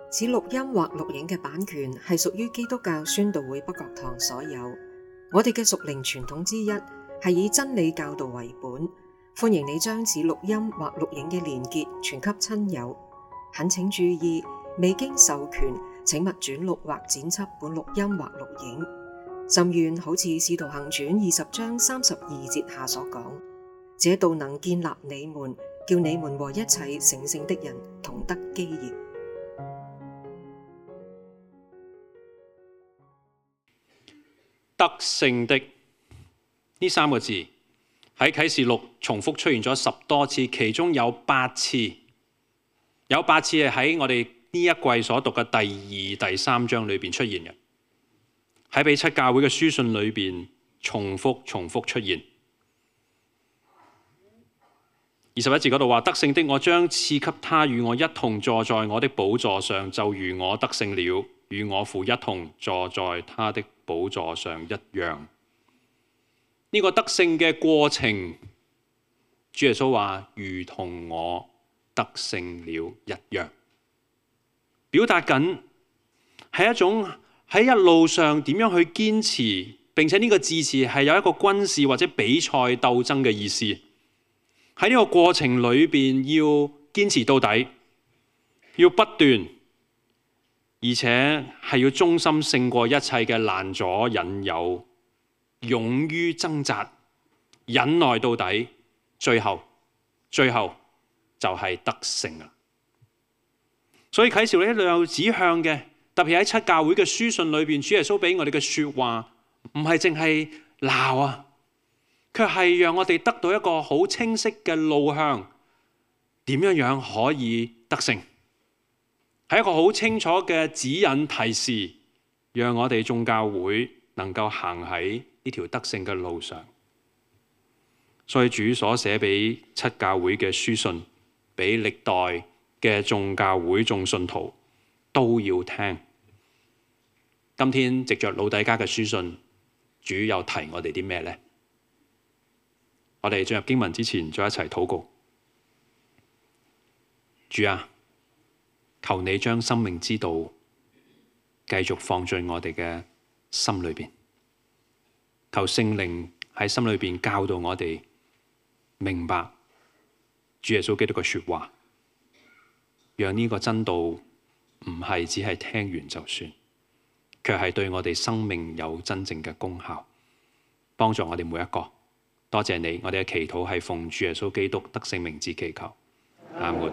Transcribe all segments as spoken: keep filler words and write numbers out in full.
此錄音或錄影嘅版權係屬於基督教宣道會北角堂所有。我哋嘅屬靈傳統之一係以真理教導為本，歡迎你將此錄音或錄影嘅連結傳給親友。懇請注意，未經授權，請勿轉錄或剪輯本錄音或錄影。甚願好似《使徒行傳》二十章三十二節下所講，這道能建立你們，叫你們和一切成聖的人同得基業。 得勝的呢三個字喺啟示錄重複出現咗十多次，其中有八次，有八次係喺我哋呢一季所讀嘅第二、第三章裏邊出現嘅，喺彼七教會嘅書信裏邊重複、重複出現。二十一節嗰度話：得勝的我將賜給他，與我一同坐在我的寶座上，就如我得勝了，與我父一同坐在他的寶座上一樣。呢、這個得勝嘅過程，主耶穌話如同我得勝了一樣，表達緊係一種喺一路上點樣去堅持，並且呢個字詞係有一個軍事或者比賽鬥爭嘅意思。喺呢個過程裏邊要堅持到底，要不斷，而且係要忠心勝過一切嘅攔阻引誘，勇於掙扎，忍耐到底，最後最後就係得勝啦。所以啟示錄一路有指向嘅，特別喺七教會嘅書信裏邊，主耶穌俾我哋嘅說話唔係淨係鬧啊，卻係讓我哋得到一個好清晰嘅路向，點樣樣可以得勝，係一個好清楚嘅指引提示，讓我哋眾教會能夠行喺呢條得勝嘅路上。所以主所寫俾七教會嘅書信，俾歷代嘅眾教會眾信徒都要聽。今天藉着老底嘉嘅書信，主又提我哋啲咩呢？我哋進入經文之前，再一齊禱告。主啊，求你將生命之道繼續放進我哋嘅心裏邊，求聖靈喺心裏邊教導我哋明白主耶穌基督嘅說話，讓呢個真道唔係只係聽完就算，卻係對我哋生命有真正嘅功效，幫助我哋每一個。多謝你，我哋嘅祈禱係奉主耶穌基督得勝名字祈求，阿門。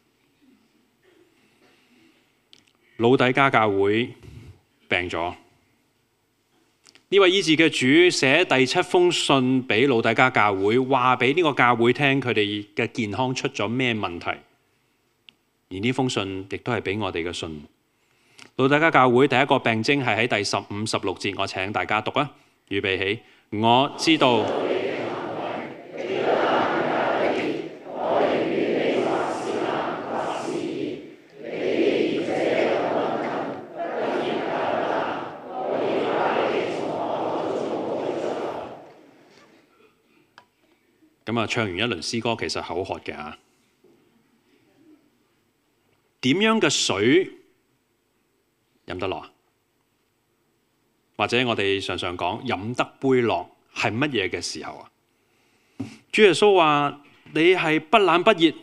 老底嘉教會病咗，呢位醫治嘅主寫第七封信俾老底嘉教會，話俾呢個教會聽佢哋嘅健康出咗咩問題。而呢封信亦都係俾我哋嘅信。老底嘉教會第一個病徵係喺第十五、十六節，我請大家讀啊，預備起。我知道。咁啊，唱完一輪詩歌，其實口渴嘅嚇。點樣嘅水飲得落？或者我哋常常講飲得杯落係乜嘢嘅時候啊？主耶穌話：你係不冷不熱，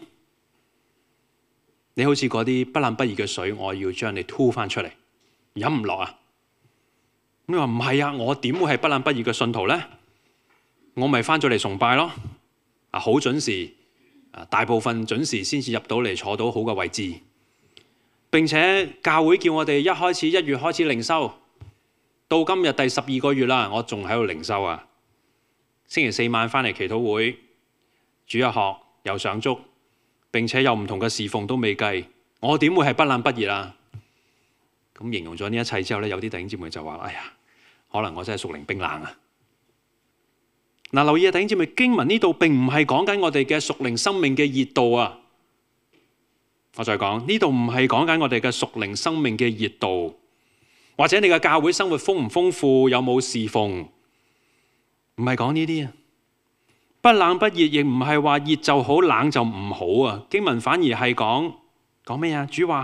你好似嗰啲不冷不熱嘅水，我要將你吐翻出嚟，飲唔落啊！咁你話唔係啊？我點會係不冷不熱嘅信徒呢？我咪翻咗嚟崇拜咯。啊，好準時，啊，大部分準時先至入到嚟坐到好嘅位置。並且教會叫我哋一開始一月開始靈修，到今日第十二個月啦，我仲喺度靈修啊。星期四晚翻嚟祈禱會，主日學又上足，並且有唔同嘅侍奉都未計，我點會係不冷不熱啊？咁形容咗呢一切之後咧，有啲弟兄姊妹就話：哎呀，可能我真係屬靈冰冷啊！嗱，留意啊，弟兄姊妹，經文呢度並唔係講緊我哋嘅屬靈生命嘅熱度啊！我再講，呢度唔係講緊我哋嘅屬靈生命嘅熱度，或者你嘅教會生活豐唔豐富，有冇侍奉，唔係講呢啲啊。不冷不熱，亦唔係話熱就好，冷就唔好啊。經文反而係講講咩啊？主話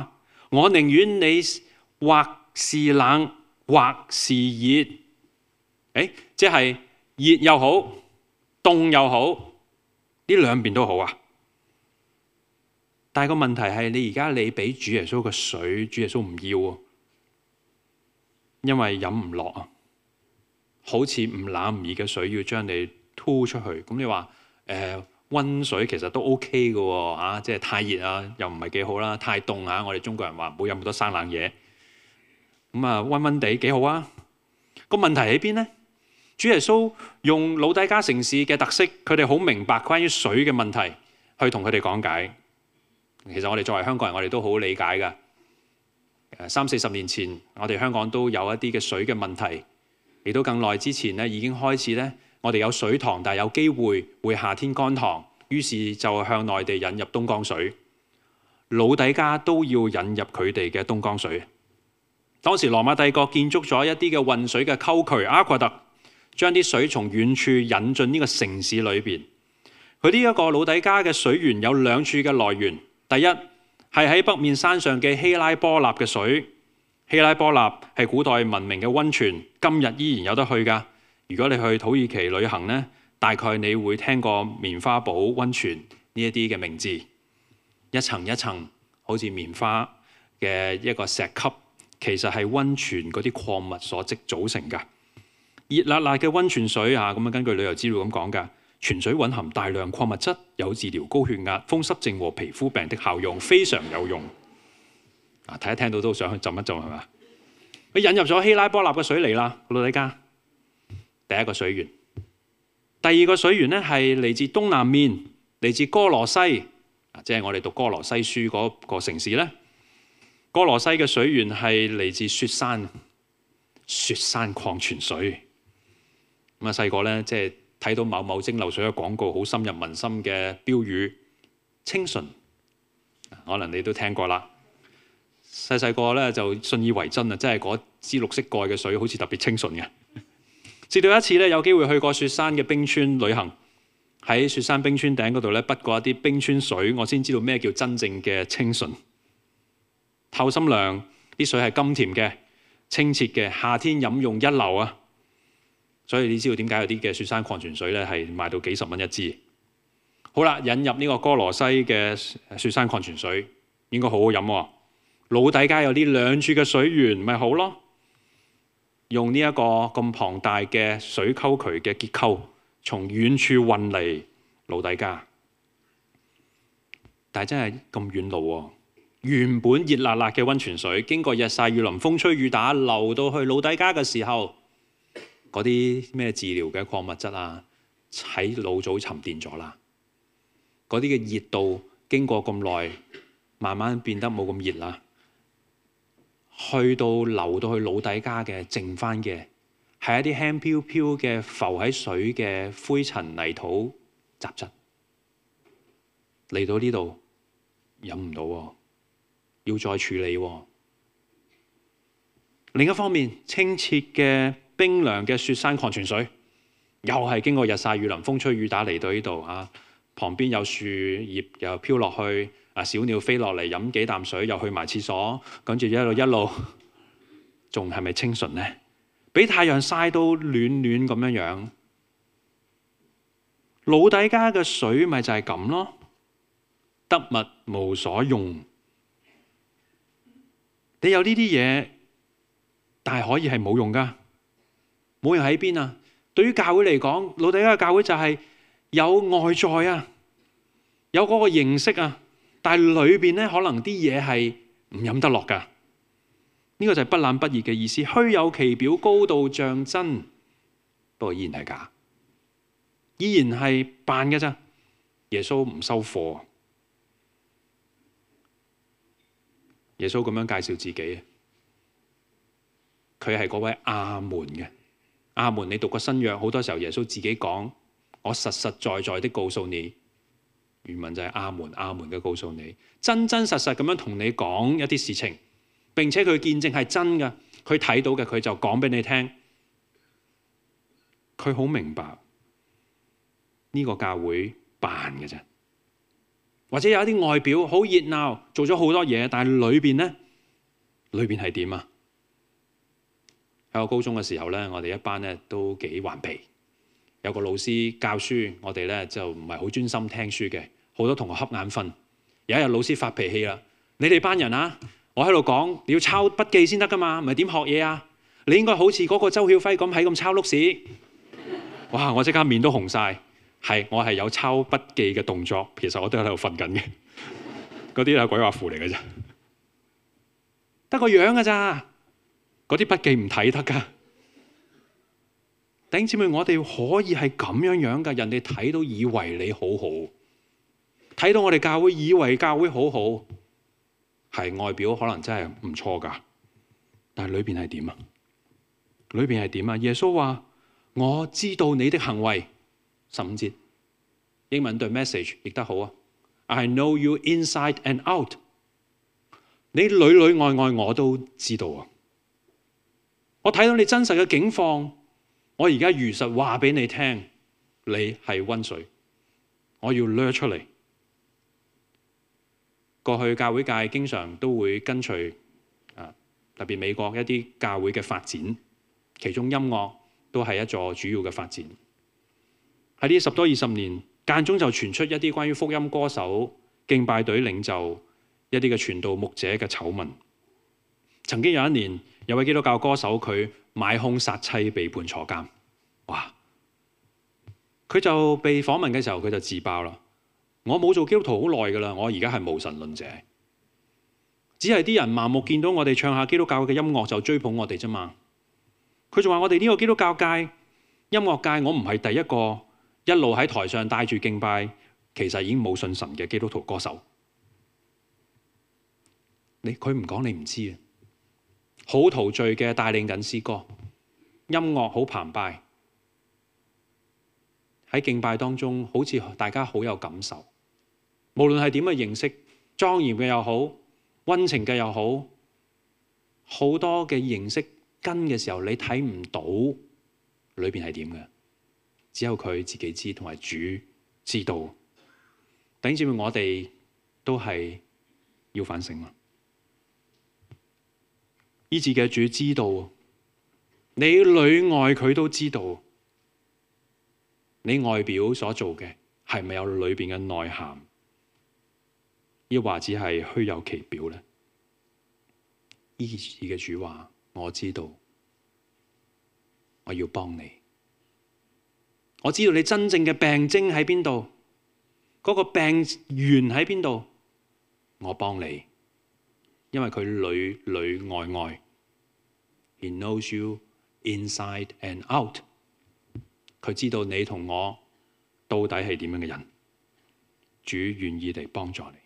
我寧願你或是冷或是熱，誒，即係熱又好，凍又好，呢兩邊都好啊。但係個問題係，你而家你俾主耶穌嘅水，主耶穌唔要啊，因為飲唔落啊，好似唔冷唔熱嘅水要將你吐出去。咁你話誒溫水其實都 OK 嘅喎，啊，即係太熱啊，又唔係幾好啦，太凍啊，我哋中國人話唔好飲咁多生冷嘢。咁啊，溫溫地幾好啊。個問題喺邊呢？主耶穌用老底嘉城市嘅特色，佢哋好明白關於水嘅問題，去同佢哋講解。其實我哋作為香港人，我哋都好理解㗎。三四十年前，我哋香港都有一啲嘅水嘅問題，亦都更耐之前咧已經開始咧，我哋有水塘，但係有機會會夏天乾塘，於是就向內地引入東江水。老底嘉都要引入佢哋嘅東江水。當時羅馬帝國建築咗一啲嘅運水嘅溝渠 aqueduct， 將啲水從遠處引進呢個城市裏邊。佢呢一個老底嘉嘅水源有兩處嘅來源。第一係喺北面山上嘅希拉波納嘅水，希拉波納係古代文明嘅溫泉，今日依然有得去㗎。如果你去土耳其旅行呢，大概你會聽過棉花堡溫泉呢一啲嘅名字，一層一層好似棉花嘅一個石級，其實係溫泉嗰啲礦物所積組成㗎。熱辣辣嘅溫泉水啊，咁樣根據旅遊資料咁講㗎。泉水蘊含大量礦物質，有治療高血壓、風濕症和皮膚病的效用，非常有用。啊，睇一聽到都想去浸一浸係嘛？佢引入咗希拉波納嘅水嚟啦，老底嘉第一個水源。第二個水源咧係嚟自東南面，嚟自哥羅西，啊，即係我哋讀哥羅西書嗰個城市咧。哥羅西嘅水源係嚟自雪山，雪山礦泉水。咁啊，細個咧即係。睇到某某蒸餾水嘅廣告，好深入民心嘅標語，清純，可能你都聽過啦。細細個咧就信以為真啊，即係嗰支綠色蓋嘅水好似特別清純嘅。直到一次咧有機會去過雪山嘅冰川旅行，喺雪山冰川頂嗰度咧滗過一啲冰川水，我先知道咩叫真正嘅清純。透心涼，啲水係甘甜嘅、清澈嘅，夏天飲用一流啊！所以你知道點解有啲嘅雪山礦泉水咧係賣到幾十蚊一支？好啦，引入呢個哥羅西嘅雪山礦泉水應該好好飲喎。老底嘉有呢兩處嘅水源，咪好咯？用呢一個咁龐大嘅水溝渠嘅結構，從遠處運嚟老底嘉，但係真係咁遠路喎。原本熱辣辣嘅溫泉水，經過日曬雨淋、風吹雨打，流到去老底嘉嘅時候，嗰啲咩治療嘅礦物質啊，喺老早沉澱咗啦。嗰啲嘅熱度經過咁耐，慢慢變得冇咁熱啦。去到流到去老底嘉嘅，剩翻嘅係一啲輕飄飄嘅浮喺水嘅灰塵泥土雜質。嚟到呢度飲唔到喎，要再處理喎。另一方面，清澈嘅冰涼嘅雪山礦泉水，又係經過日曬雨淋、風吹雨打嚟到呢度啊！旁邊有樹葉又飄落去，啊小鳥飛落嚟飲幾啖水，又去埋廁所，跟住一路一路，仲係咪清純呢？俾太陽曬到暖暖咁樣樣，老底嘉嘅水咪就係咁咯，得物無所用。你有呢啲嘢，但係可以係冇用㗎。冇用喺邊啊？對於教會嚟講，老底嘉嘅教會就係有外在啊，有嗰個形式啊，但係裏邊咧可能啲嘢係唔飲得落㗎。呢、這個就係不冷不熱嘅意思，虛有其表，高度像真，不過依然係假，依然係扮嘅咋。耶穌唔收貨，耶穌咁樣介紹自己，佢係嗰位阿門嘅。阿門，你讀過新約，好多時候耶穌自己講，我實實在在的告訴你，原文就係阿門阿門嘅告訴你，真真實實咁樣同你講一啲事情，並且佢見證係真嘅，佢睇到嘅佢就講俾你聽，佢好明白呢個教會扮嘅啫，或者有一啲外表好熱鬧，做咗好多嘢，但係裏邊呢裏邊係點啊？喺我高中嘅時候咧，我哋一班咧都幾頑皮，有個老師教書，我哋咧就唔係好專心聽書嘅，好多同學瞌眼瞓。有一日老師發脾氣啦，你哋班人啊，我喺度講你要抄筆記先得噶嘛，唔係點學嘢啊？你應該好似嗰個周曉輝咁喺咁抄碌屎。哇！我即刻面都紅晒。係我係有抄筆記嘅動作，其實我都喺度瞓緊嘅。嗰啲係鬼畫符嚟嘅啫，得個樣㗎咋？嗰啲筆記唔睇得㗎。弟兄姊妹，我哋可以係咁樣樣㗎，人哋睇到以為你好好，睇到我哋教會以為教會好好，係外表可能真係唔錯㗎，但係裏邊係點啊？裏邊係點啊？耶穌話：我知道你的行為。十五節英文對 message 譯得好啊 I know you inside and out。 你裏裏外外我都知道啊！我睇到你真實嘅境況，我而家如實話俾你聽，你係溫水，我要掠出嚟。過去教會界經常都會跟隨啊，特別美國一啲教會嘅發展，其中音樂都係一座主要嘅發展。喺呢十多二十年，間中就傳出一啲關於福音歌手、敬拜隊領袖、一啲嘅傳道牧者嘅醜聞。曾經有一年，有位基督教歌手佢買兇殺妻，被判坐監。哇！佢就被訪問嘅時候，佢就自爆啦：我冇做基督徒好耐㗎啦，我而家係無神論者，只係啲人盲目見到我哋唱下基督教嘅音樂就追捧我哋啫嘛。佢仲話：我哋呢個基督教界、音樂界，我唔係第一個一路喺台上帶住敬拜，其實已經冇信神嘅基督徒歌手。你佢唔講你唔知啊！好陶醉嘅帶領緊詩歌，音樂好澎湃，喺敬拜當中好似大家好有感受。無論係點嘅形式，莊嚴嘅又好，溫情嘅又好，好多嘅形式跟嘅時候，你睇唔到裏邊係點嘅。只有佢自己知，同埋主知道。弟兄姊妹，我哋都係要反省啦。醫治嘅主知道，你裏外佢都知道，你外表所做嘅係咪有裏邊嘅內涵，抑或只係虛有其表呢？醫治嘅主話：我知道，我要幫你。我知道你真正嘅病徵喺邊度，嗰個病源喺邊度，我幫你，因為佢裏裏外外 ，He knows you inside and out。佢知道你同我到底係點樣嘅人，主願意地幫助你。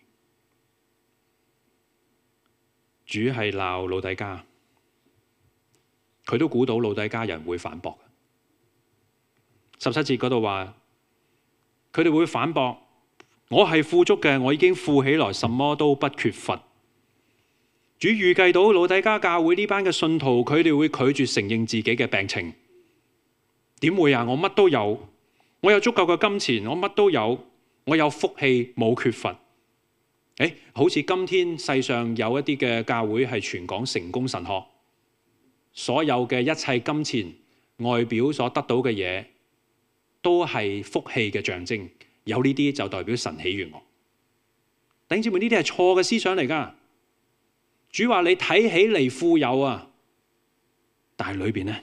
主係鬧老底嘉，佢都估到老底嘉人會反駁。十七節嗰度話，佢哋會反駁：我係富足嘅，我已經富起來，什麼都不缺乏。主預計到老底嘉教會呢班嘅信徒，佢哋會拒絕承認自己嘅病情。點會啊？我乜都有，我有足夠嘅金錢，我乜都有，我有福氣，冇缺乏。誒，好似今天世上有一啲嘅教會係傳講成功神學，所有嘅一切金錢、外表所得到嘅嘢，都係福氣嘅象徵，有呢啲就代表神喜悅我。弟兄姊妹，呢啲係錯嘅思想嚟㗎。主話你睇起嚟富有啊，但係裏邊呢，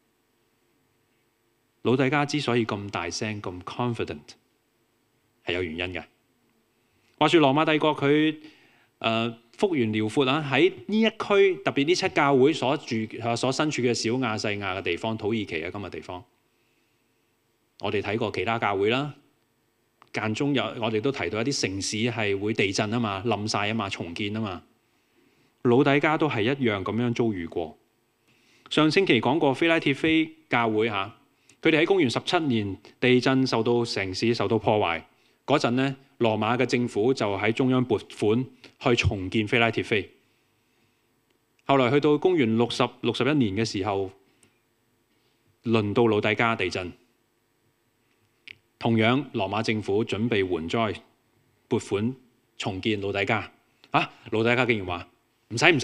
老底嘉之所以咁大聲咁 confident， 係有原因嘅。話說羅馬帝國佢誒幅員遼闊啊，喺呢一區特別呢七教會所住所身處嘅小亞細亞嘅地方，土耳其啊今日地方。我哋睇過其他教會啦，間中有我哋都提到一啲城市係會地震啊嘛，冧晒啊嘛，重建啊嘛。老底嘉都係一樣咁樣遭遇過。上星期講過非拉鐵非教會嚇，佢哋喺公元十七年地震受到城市受到破壞嗰陣咧，羅馬嘅政府就喺中央撥款去重建非拉鐵非。後來去到公元六十六十一年嘅時候，輪到老底嘉地震。同樣，羅馬政府準備援災，撥款重建老底嘉。啊，老底嘉竟然話唔使唔使，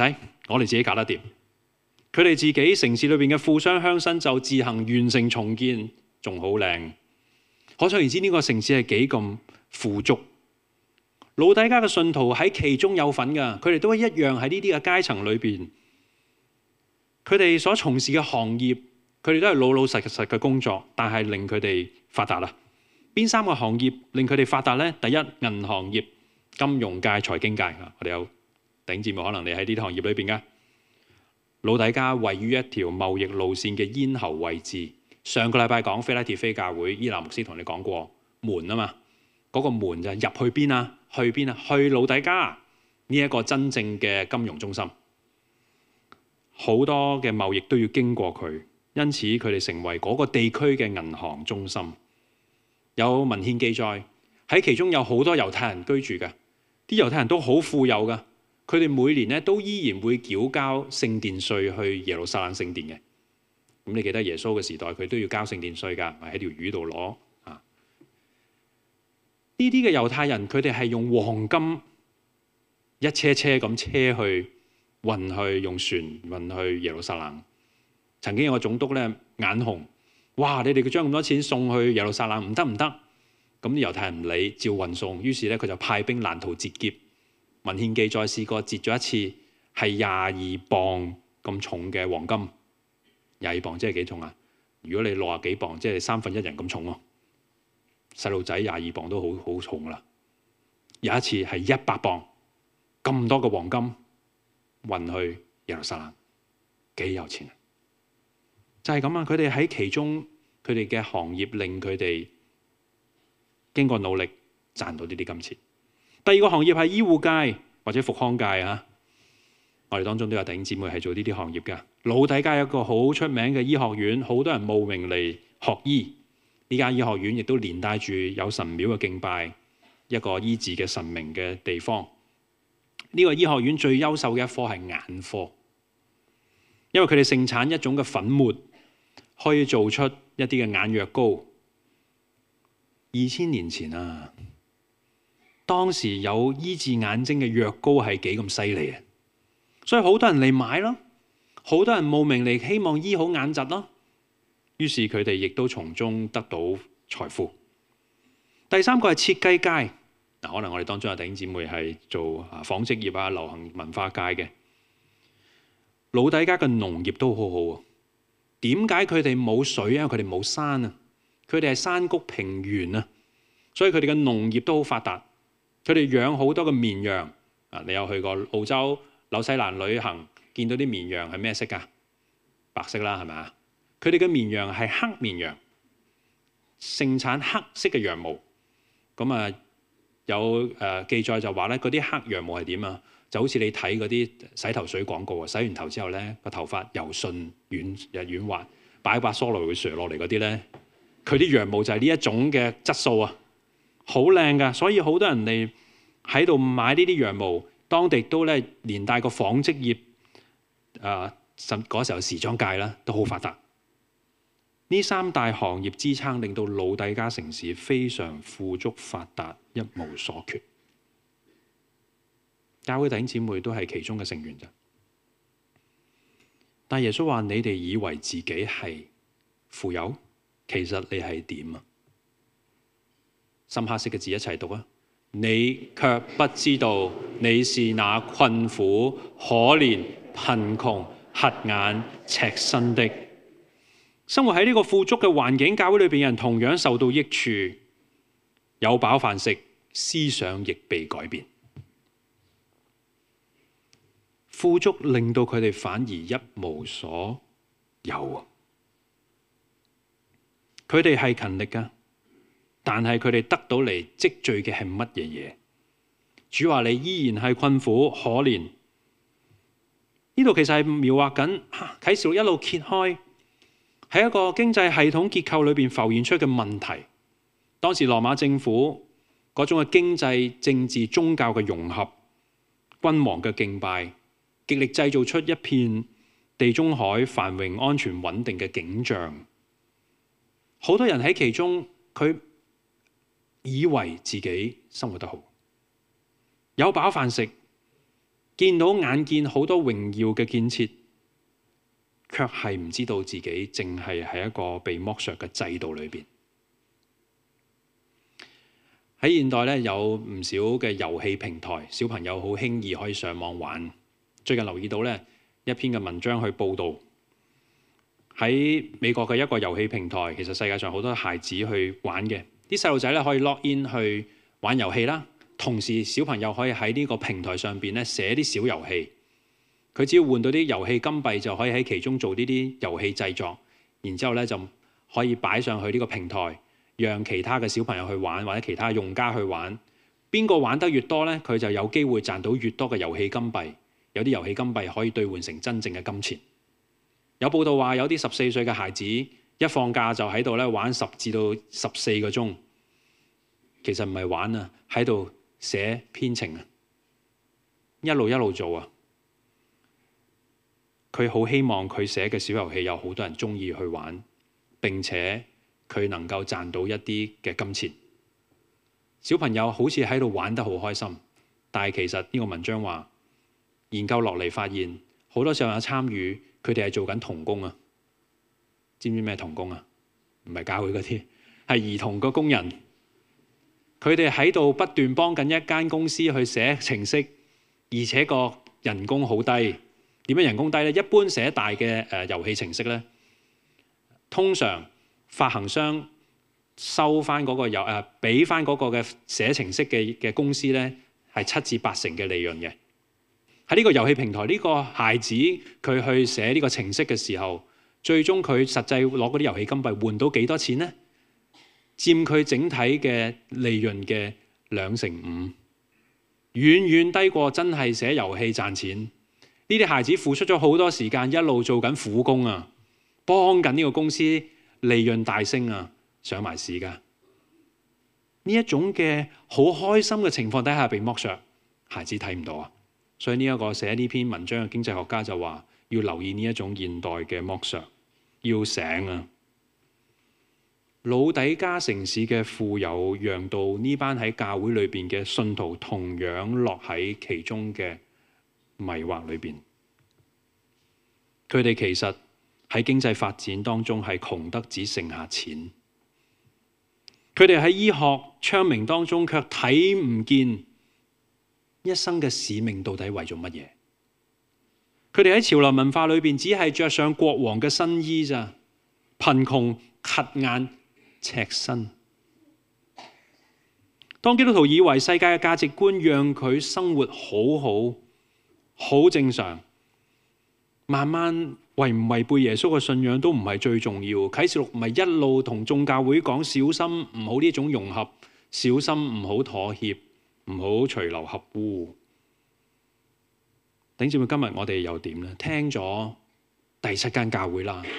我哋自己搞得掂。佢哋自己城市裏邊嘅富商鄉紳就自行完成重建，仲好靚。可想而知呢個城市係幾咁富足。老底嘉嘅信徒喺其中有份㗎，佢哋都一樣喺呢啲嘅階層裏邊。佢哋所從事嘅行業，佢哋都係老老實實嘅工作，但係令佢哋發達啦。邊三個行業令佢哋發達呢？第一，銀行業、金融界、財經界啊，我哋有弟兄姊妹，可能你喺呢啲行業裏邊㗎。老底嘉位於一條貿易路線嘅咽喉位置。上個禮拜講菲拉鐵菲教會，伊拿牧師同你講過門啊嘛，嗰、那個門就係入去邊啊？去邊啊？去老底嘉呢一個真正嘅金融中心。好多嘅貿易都要經過佢，因此佢哋成為嗰個地區嘅銀行中心。有文獻記載喺其中有好多猶太人居住嘅，啲猶太人都好富有㗎。佢哋每年咧都依然會繳交聖殿稅去耶路撒冷聖殿嘅。咁你記得耶穌嘅時代，佢都要交聖殿稅㗎，咪喺條魚度攞啊？呢啲嘅猶太人，佢哋係用黃金一車車咁車去運去，用船運去耶路撒冷。曾經有個總督咧眼紅，哇！你哋佢將咁多錢送去耶路撒冷，唔得唔得。咁啲猶太人唔理，照運送。於是咧佢就派兵攔途截劫。文獻記載試過截咗一次，係廿二磅咁重嘅黃金。廿二磅即係幾重啊？如果你六十幾磅，即係三分一人咁重喎。細路仔廿二磅都好好重啦。有一次係一百磅咁多嘅黃金運去耶路撒冷，幾有錢啊！就係咁啊！佢哋喺其中，佢哋嘅行業令佢哋經過努力賺到呢啲金錢。第二個行業係醫護界或者復康界啊。我哋當中都有弟兄姊妹係做呢啲行業嘅。老底嘉有一個好出名嘅醫學院，好多人慕名嚟學醫。呢間醫學院亦都連帶住有神廟嘅敬拜，一個醫治嘅神明嘅地方。呢個醫學院最優秀嘅一科係眼科，因為佢哋盛產一種嘅粉末，可以做出一啲嘅眼藥膏。二千年前啊，當時有醫治眼睛嘅藥膏係幾咁犀利啊！所以好多人嚟買咯，好多人慕名嚟希望醫好眼疾咯。於是佢哋亦都從中得到財富。第三個係設計界，嗱，可能我哋當中有弟兄姊妹係做啊紡織業啊、流行文化界嘅。老底嘉嘅農業都好好啊。點解佢哋冇水啊？因為佢哋冇山啊，佢哋係山谷平原啊，所以佢哋嘅農業都好發達。佢哋養好多嘅綿羊啊！你有去過澳洲、紐西蘭旅行，見到啲綿羊係咩色㗎？白色啦，係咪啊？佢哋嘅綿羊係黑綿羊，盛產黑色嘅羊毛。咁啊，有誒、呃、記載就話咧，嗰啲黑羊毛係點啊？就好似你睇嗰啲洗頭水廣告啊，洗完頭之後咧，個頭髮柔順軟又軟滑，擺把梳來會垂落嚟嗰啲咧，佢啲羊毛就係呢一種嘅質素啊，好靚噶。所以好多人嚟喺度買呢啲羊毛，當地都咧連帶個紡織業啊，甚、呃、嗰時候時裝界啦都好發達。呢三大行業支撐，令到老底嘉城市非常富足發達，一無所缺。教會弟兄姊妹都係其中嘅成員咋。但耶穌話：你哋以為自己係富有，其實你係點啊？深刻色嘅字一齊讀啊！你卻不知道你是那困苦、可憐、貧窮、瞎眼、赤身的。生活喺呢個富足嘅環境，教會裏邊人同樣受到益處，有飽飯食，思想亦被改變。富足令到佢哋反而一無所有啊！佢哋係勤力噶，但係佢哋得到嚟積聚嘅係乜嘢嘢？主話你依然係困苦可憐。呢度其實係描畫緊啟示錄一路揭開，喺一個經濟系統結構裏邊浮現出嘅問題。當時羅馬政府嗰種嘅經濟、政治、宗教嘅融合，君王嘅敬拜，極力製造出一片地中海繁榮、安全、穩定嘅景象。好多人喺其中，佢以為自己生活得好，有飽飯食， 見到眼見好多榮耀嘅建設，卻係唔知道自己淨係喺一個被剝削嘅制度裏邊。喺現代咧，有唔少嘅遊戲平台，小朋友好輕易可以上網玩。最近留意到咧一篇嘅文章去報導，喺美國嘅一個遊戲平台，其實世界上好多孩子去玩嘅，啲細路仔咧可以 log in 去玩遊戲啦，同時小朋友可以喺呢個平台上邊咧寫啲小遊戲，佢只要換到啲遊戲金幣就可以喺其中做呢啲遊戲製作，然之後咧就可以擺上去呢個平台，讓其他嘅小朋友去玩，或者其他用家去玩。邊個玩得越多咧，佢就有機會賺到越多嘅遊戲金幣。有啲遊戲金幣可以兌換成真正嘅金錢。有報道話有啲十四歲嘅孩子一放假就喺度咧玩十至到十四個鐘，其實唔係玩啊，喺度寫編程啊，一路一路做啊。佢好希望佢寫嘅小遊戲有好多人鍾意去玩，並且佢能夠賺到一啲嘅金錢。小朋友好似喺度玩得好開心，但係其實呢個文章話研究落嚟發現，好多小朋友參與，佢哋係做緊童工啊！知唔知咩童工啊？唔係教會嗰啲，係兒童個工人。佢哋喺度不斷幫緊一間公司去寫程式，而且個人工好低。點樣人工低呢？一般寫大嘅誒遊戲程式呢，通常發行商收翻嗰個有誒，俾翻嗰個嘅寫程式嘅嘅公司呢，係七至八成嘅利潤嘅。喺呢個遊戲平台，呢個孩子佢去寫呢個程式嘅時候，最終佢實際攞嗰啲遊戲金幣換到幾多錢呢？佔佢整體嘅利潤嘅兩成五，遠遠低過真係寫遊戲賺錢。呢啲孩子付出咗好多時間，一路做緊苦工啊，幫緊呢個公司利潤大升啊，上埋市㗎。呢一種嘅好開心嘅情況底下被剝削，孩子睇唔到啊。所以呢一個寫呢篇文章嘅經濟學家就話，要留意呢一種現代嘅剝削，要醒啊！老底加城市嘅富有，讓到呢班喺教會裏邊嘅信徒同樣落喺其中嘅迷惑裏邊。佢哋其實喺經濟發展當中係窮得只剩下錢，佢哋喺醫學昌明當中卻睇唔見一生嘅使命到底為咗乜嘢？佢哋喺潮流文化裏邊只係着上國王嘅新衣咋，貧窮瞎眼赤身。當基督徒以為世界嘅價值觀讓佢生活好好好正常，慢慢違唔違背耶穌嘅信仰都唔係最重要。啟示錄唔係一路同眾教會講小心唔好呢種融合，小心唔好妥協，唔好隨流合污。弟兄姊妹，今日我哋又點呢？聽咗第七間教會啦，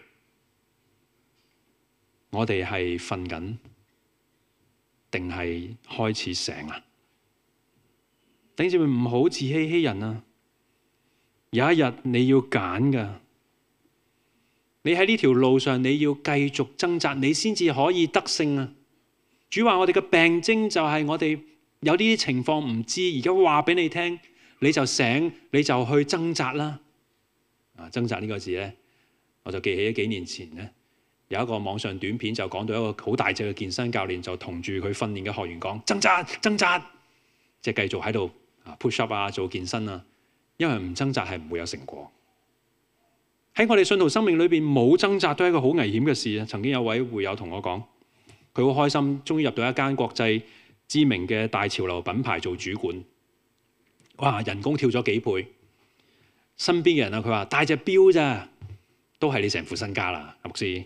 我哋係瞓緊定係開始醒啊？弟兄姊妹，唔好自欺欺人啊！有一日你要揀噶，你喺呢條路上你要繼續掙扎，你先至可以得勝啊！主話我哋嘅病徵就係我哋有呢啲情況唔知，而家話俾你聽，你就醒，你就去掙扎啦。啊，掙扎呢個字咧，我就記起咗幾年前咧，有一個網上短片就講到一個好大隻嘅健身教練就同住佢訓練嘅學員講掙扎掙扎，即係繼續喺度啊 push up 啊，做健身啊。因為唔掙扎係唔會有成果。喺我哋信徒生命裏邊冇掙扎都係一個好危險嘅事啊！曾經有位會友同我講，佢好開心，終於入到一間國際知名嘅大潮流品牌做主管。哇！人工跳咗幾倍。身邊嘅人啊，佢話帶隻錶咋，都係你成副身家啦，牧師。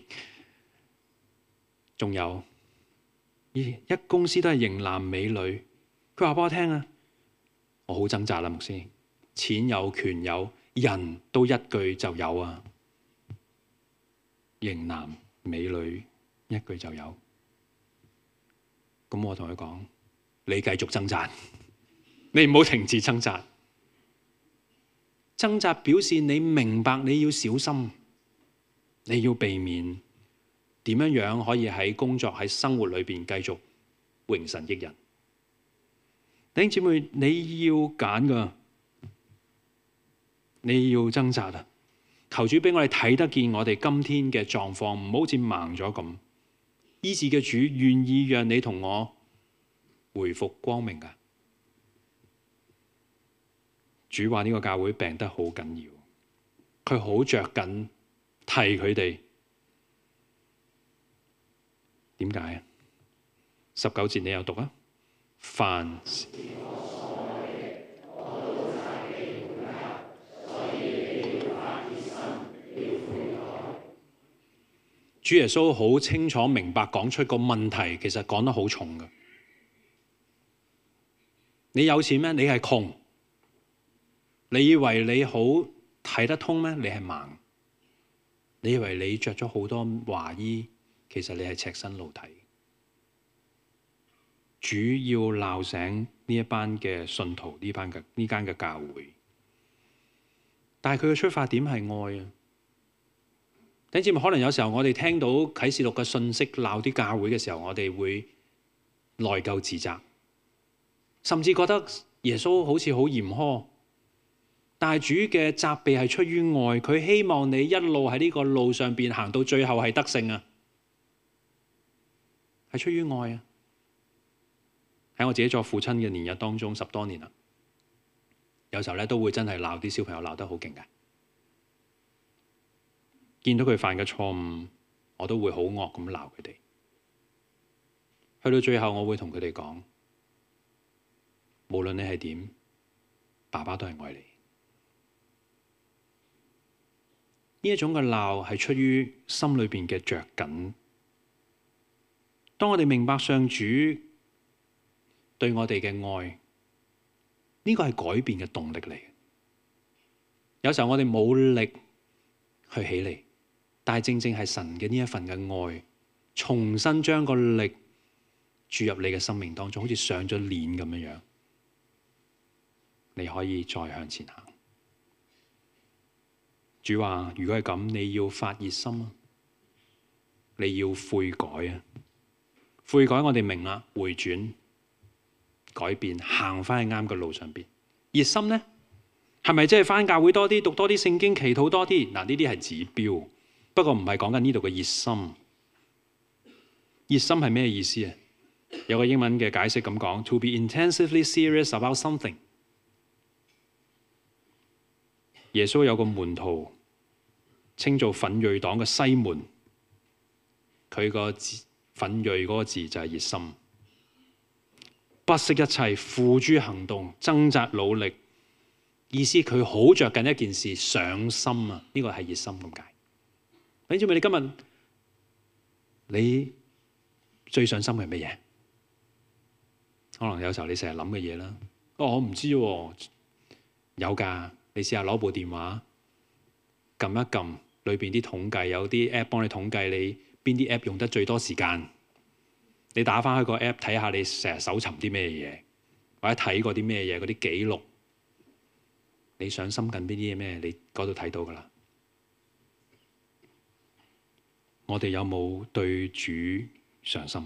仲有，一公司都係型男美女。佢話俾我聽啊，我好掙扎啦，牧師。錢有權有，人都一句就有啊！型男美女一句就有，咁我同佢講：你繼續掙扎，你唔好停止掙扎。掙扎表示你明白你要小心，你要避免點樣樣可以喺工作喺生活裏邊繼續榮神益人。弟兄姊妹，你要揀㗎。 你要掙扎啊！求主俾我哋睇得見我哋今天嘅狀況，唔好好似盲咗咁。醫治嘅主願意讓你同我回復光明㗎。主話呢個教會病得好緊要，佢好着緊提佢哋。點解啊？十九節你有讀啊？凡主耶穌好清楚明白講出個問題，其實講得好重㗎。你有錢咩？你係窮。你以為你好睇得通咩？你係盲。你以為你着咗好多華衣，其實你係赤身露體。主要鬧醒呢一班嘅信徒，呢班嘅呢間嘅教會。但係佢嘅出發點係愛啊！弟兄姊妹，可能有時候我哋聽到啟示錄嘅信息鬧啲教會嘅時候，我哋會內疚自責，甚至覺得耶穌好似好嚴苛。但係主嘅責備係出於愛，佢希望你一路喺呢個路上邊行到最後係得勝啊，係出於愛啊！喺我自己做父親嘅年日當中，十多年啦，有時候咧都會真係鬧啲小朋友鬧得好勁嘅。見到佢犯嘅錯誤，我都會好惡咁鬧佢哋。去到最後，我會同佢哋講，無論你係點，爸爸都係愛你。呢一種嘅鬧係出於心裏邊嘅着緊。當我哋明白上主對我哋嘅愛，呢個係改變嘅動力嚟。有時候我哋冇力去起嚟。但係正正係神嘅呢一份嘅愛，重新將個力注入你嘅生命當中，好似上咗鏈咁樣樣，你可以再向前行。主話：如果係咁，你要發熱心啊，你要悔改啊，悔改我哋明啦，回轉、改變，行翻喺啱嘅路上邊。熱心呢，係咪即係翻教會多啲，讀多啲聖經，祈禱多啲？嗱，呢啲係指標。不過唔係講緊呢度嘅熱心，熱心係咩意思啊？有個英文嘅解釋咁講 ：to be intensively serious about something。耶穌有個門徒稱做奮銳黨嘅西門，佢個字奮銳嗰個字就係熱心，不惜一切付諸行動，掙扎努力，意思佢好着緊一件事，上心啊！呢個係熱心咁解。你知唔知你今日你最上心係乜嘢？可能有時候你成日諗嘅嘢啦。哦，我唔知喎，有㗎。你試下攞部電話撳一撳，裏邊啲統計有啲 app 幫你統計你邊啲 app 用得最多時間。你打翻開個 app 睇下你成日搜尋啲咩嘢，或者睇過啲咩嘢，嗰啲記錄。你上心緊邊啲嘢咩？你嗰度睇到㗎啦。我哋有冇對主上心？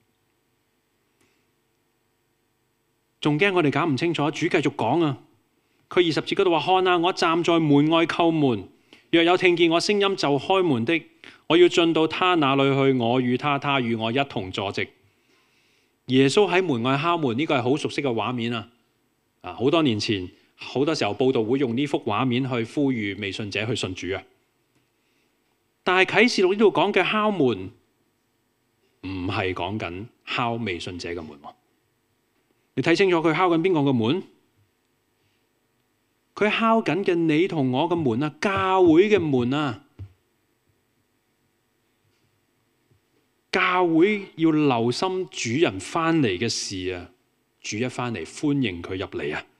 仲驚我哋搞唔清楚？主繼續講啊！佢二十節嗰度話：看啊，我站在門外叩門，若有聽見我聲音就開門的，我要進到他那裏去，我與他，他與我一同坐席。耶穌喺門外敲門，呢個係好熟悉嘅畫面啊！啊，好多年前，好多時候佈道會用呢幅畫面去呼籲未信者去信主啊！但係啟示錄呢度講嘅敲門，唔係講緊敲未信者嘅門。你睇清楚佢敲緊邊個嘅門？佢敲緊嘅你同我嘅門啊，教會嘅門啊。教會要留心主人翻嚟嘅事啊，主一翻嚟歡迎佢入嚟啊。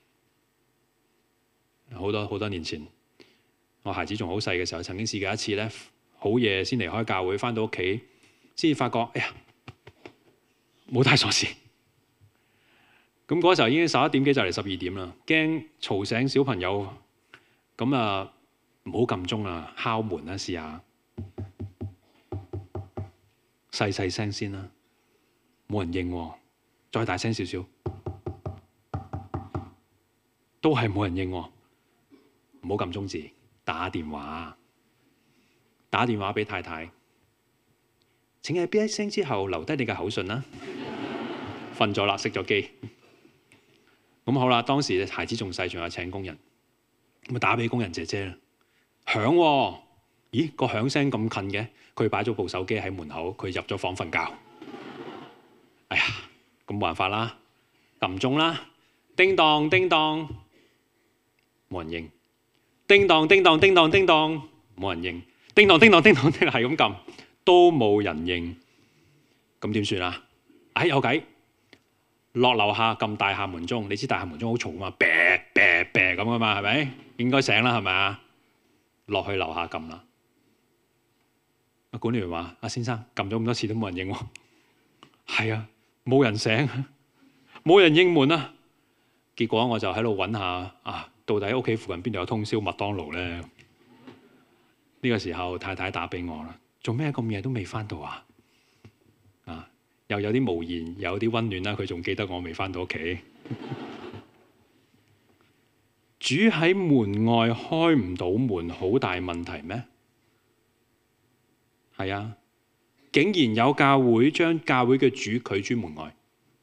好多好多年前，我孩子仲好細嘅時候，曾經試過一次咧。好夜先離開教會，返到屋企先至發覺，哎呀，冇帶鎖匙。咁嗰時候已經十一點幾就嚟十二點啦，驚嘈醒小朋友。咁啊，唔好撳鐘啦，敲門啦，試下細細聲先啦，冇人應喎，再大聲少少，都係冇人應喎。 唔好撳中字，打電話，打電話俾太太。請喺邊一聲之後留低你嘅口信啦。瞓咗啦，熄咗機。咁好啦，當時孩子仲細，仲有請工人，咁啊打俾工人姐姐啦，響喎，咦個響聲咁近嘅，佢擺咗部手機喺門口，佢入咗房瞓覺。哎呀，咁冇辦法啦，撳鐘啦，叮當叮當，冇人應，叮當叮當叮當叮當，冇人應，叮當叮當叮當叮當，係咁撳，都冇人應，咁點算啊？哎有計！落樓下撳大廈門鐘，你知大廈門鐘好嘈嘛？啤啤啤咁噶嘛，係咪？應該醒啦，係咪啊？落去樓下撳啦。阿管理員話：阿先生撳咗咁多次都冇人應喎。係啊，冇人醒，冇人應門啊。結果我就喺度揾下啊，到底屋企附近邊度有通宵麥當勞咧？呢、呢個時候太太打俾我啦，做咩咁夜都未翻到啊？啊！又有啲無言，又有啲溫暖啦。佢仲記得我未翻到屋企。主喺門外開唔到門，好大問題咩？係啊，竟然有教會將教會嘅主拒諸門外，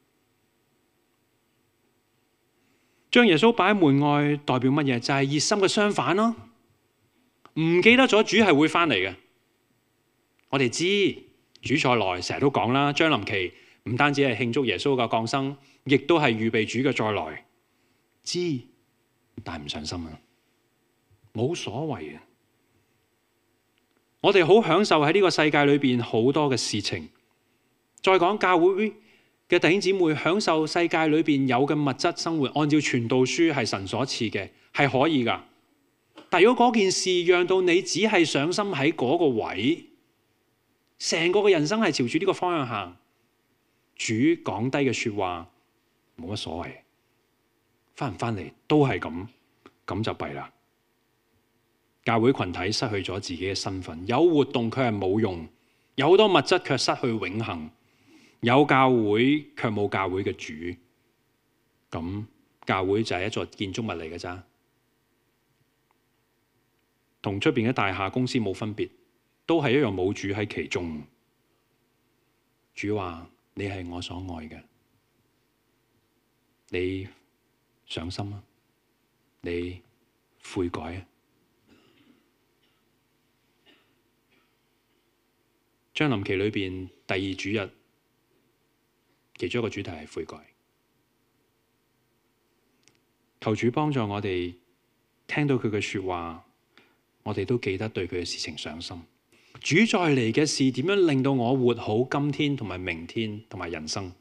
將耶穌擺喺門外，代表乜嘢？就係熱心嘅相反咯。唔記得咗主係會翻嚟嘅，我哋知。主再來，成日都講啦。將臨期唔單止係慶祝耶穌嘅降生，亦都係預備主嘅再來。知，但係唔上心啊，冇所謂啊。我哋好享受喺呢個世界裏邊好多嘅事情。再講教會嘅弟兄姊妹享受世界裏邊有嘅物質生活，按照傳道書係神所賜嘅，係可以㗎。但如果嗰件事讓到你只係上心喺嗰個位，成個嘅人生係朝住呢個方向行，主講低嘅說話冇乜所謂，翻唔翻嚟都係咁，咁就弊啦。教會群體失去咗自己嘅身份，有活動卻係冇用，有好多物質卻失去永恆，有教會卻冇教會嘅主，咁教會就係一座建築物嚟嘅咋，同出邊嘅大廈公司冇分別。都係一樣冇主喺其中。主話：你係我所愛嘅，你上心啊，你悔改啊。將臨期裏邊第二主日，其中一個主題係悔改。求主幫助我哋聽到佢嘅說話，我哋都記得對佢嘅事情上心。主再嚟嘅事點樣令到我活好今天同埋明天同埋人生？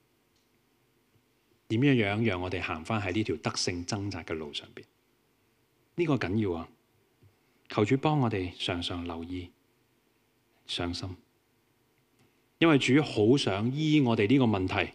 點樣樣讓我哋行返喺呢條得勝掙扎嘅路上邊？呢個緊要啊！求主幫我哋常常留意、上心，因為主好想醫我哋呢個問題。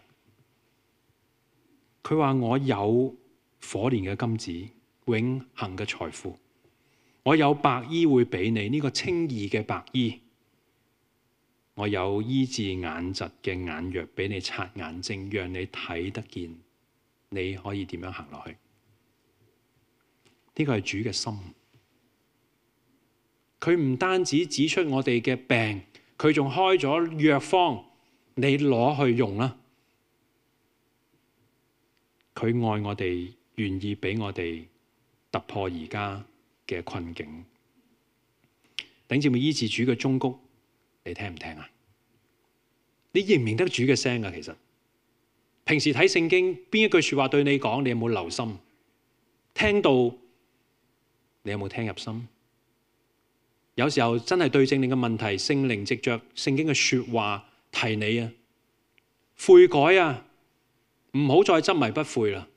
佢話：我有火煉嘅金子，永恆嘅財富。我有白衣會俾你，呢個稱義嘅白衣。我有醫治眼疾嘅眼藥俾你擦眼睛，讓你睇得見，你可以點樣行落去？呢個係主嘅心。佢唔單止指出我哋嘅病，佢仲開咗藥方，你攞去用啦。佢愛我哋，願意俾我哋突破而家嘅困境。頂住咪醫治主嘅忠告，你聽唔聽啊？你認唔認得主嘅聲啊？其實平時睇聖經，邊一句說話對你講，你有冇留心？聽到你有冇聽入心？有時候真係對正你嘅問題，聖靈藉着聖經嘅說話提你啊，悔改啊，唔好再執迷不悔啦。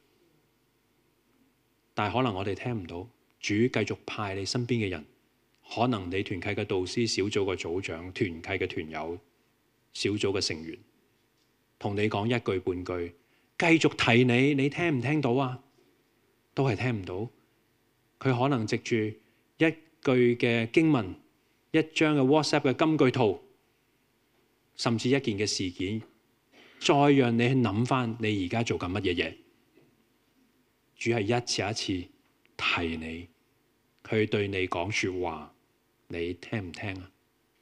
但係可能我哋聽唔到，主繼續派你身邊嘅人，可能你團契嘅導師、小組嘅組長、團契嘅團友、小組嘅成員，同你講一句半句，繼續提你，你聽唔聽到啊？都係聽唔到。佢可能藉住一句嘅經文，一張嘅 WhatsApp 嘅金句圖，甚至一件嘅事件，再讓你去諗翻你而家做緊乜嘢嘢。主係一次一次提你， 佢對你講說話，你聽唔聽啊？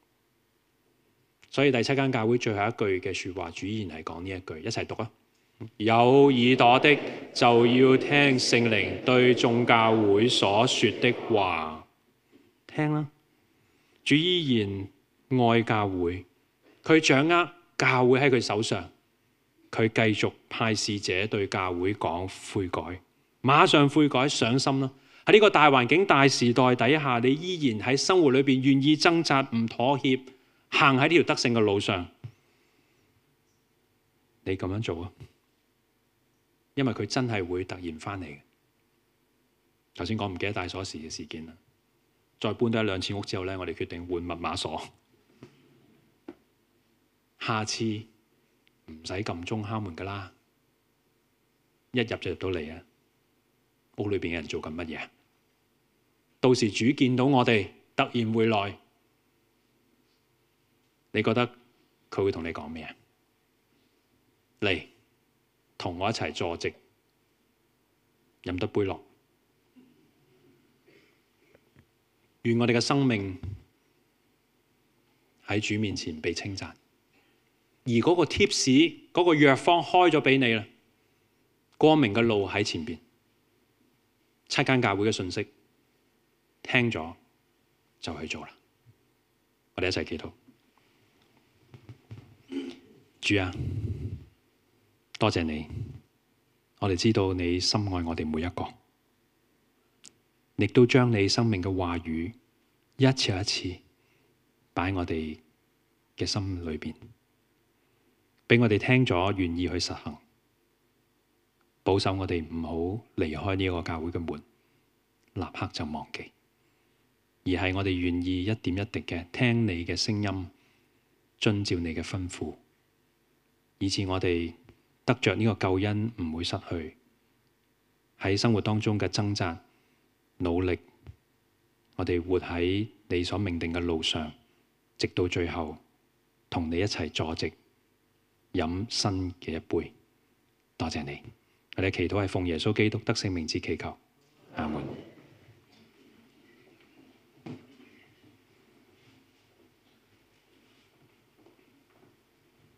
所以第七間教會最後一句嘅說話，主依然係講呢一句，一齊讀啊！有耳朵的就要聽聖靈對眾教會所說的話，聽啦！主依然愛教會，佢掌握教會喺佢手上，佢繼續派使者對教會講悔改，馬上悔改上心啦！喺呢個大環境、大時代底下，你依然喺生活裏邊願意掙扎、唔妥協，行喺呢條得勝嘅路上，你咁樣做啊！因為佢真係會突然翻嚟嘅。頭先講唔記得帶鎖匙嘅事件啦，再搬多一兩次屋之後咧，我哋決定換密碼鎖。下次唔使撳鐘敲門噶啦，一入就入到嚟啊！屋裏邊嘅人做緊乜嘢？到時主見到我哋突然會來，你覺得佢會同你講咩啊？嚟，同我一齊坐席，飲得杯落。願我哋嘅生命喺主面前被稱讚，而嗰個 tips 嗰個藥方開咗俾你啦，光明嘅路喺前邊。七間教會嘅信息聽咗就去做啦。我哋一齊祈禱。主啊，多謝你，我哋知道你深愛我哋每一個，亦都將你生命嘅話語一次又一次擺喺我哋嘅心裏邊，俾我哋聽咗願意去實行，保守我哋唔好離開呢個教會嘅門，立刻就忘記，而係我哋願意一點一滴嘅聽你嘅聲音，遵照你嘅吩咐，以致我哋得着呢個救恩唔會失去。喺生活當中嘅掙扎、努力，我哋活喺你所命定嘅路上，直到最後同你一齊坐席，飲新嘅一杯。多謝你，我哋祈禱係奉耶穌基督得勝名字祈求。